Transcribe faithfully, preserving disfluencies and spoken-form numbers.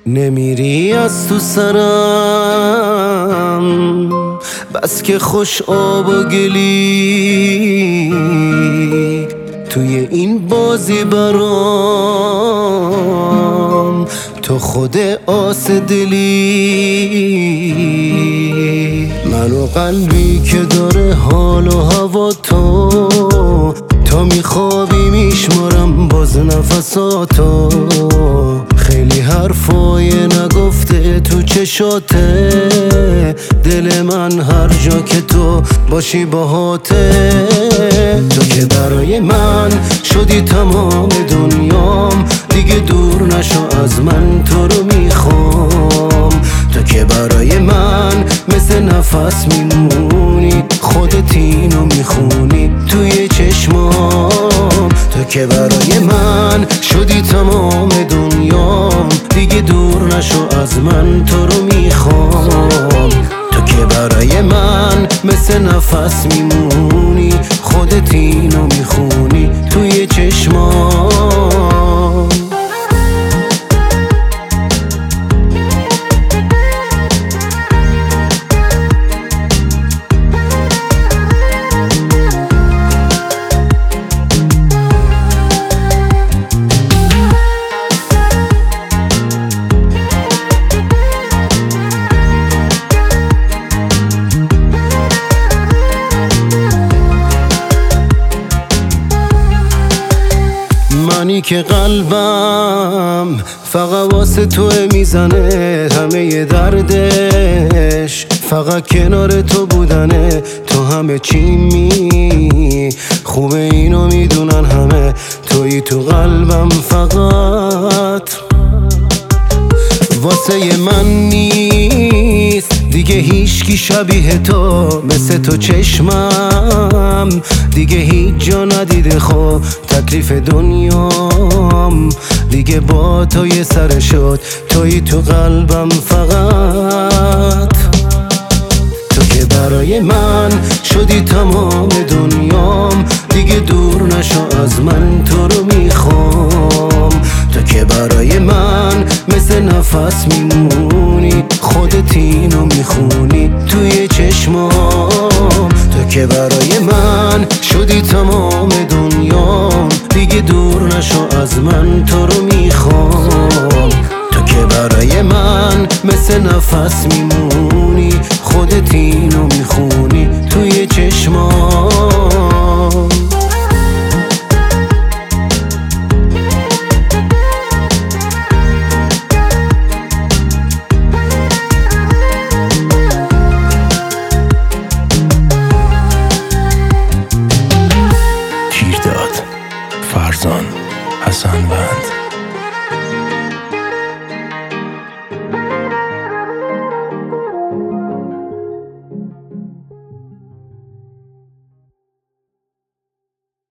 نمیری از تو سرم بس که خوش آب و گلی توی این بازی برام تو خود آس دلی منو قلبی که داره حال و هوا تو تا میخوابی میشمارم باز نفساتو خیلی حرفای نگفته تو چشاته دل من هر جا که تو باشی باهاته تو که برای من شدی تمام دنیام دیگه دور نشو از من تو رو میخوام تو که برای من مثل نفس میمونی خودت اینو میخونی توی چشمام تو که برای من شدی تمام دنیام دیگه دور نشو از من تو رو میخوام تو که برای من مثل نفس میمونی خودت اینو میخونی توی چشمام منی که قلبم فقط واسه تو میزنه همه دردش فقط کنار تو بودنه تو همه چی می خوبه اینو میدونن همه تویی تو قلبم فقط واسه من نیست دیگه هیچکی شبیه تو مثل تو چشمم دیگه هیچ جا ندیده خب تکلیف دنیام دیگه با تو یه سر شد تویی تو قلبم فقط تو که برای من شدی تمام دنیام دیگه دور نشو از من تو رو میخوام تو که برای من مثل نفس میمونی خودت اینو میخونی توی چشمام تو که برای من شدی تمام دنیام دیگه دور نشو از من تو رو میخوام تو که برای من مثل نفس میمونی خودت اینو میخونی توی چشمام فرزان حسنوند.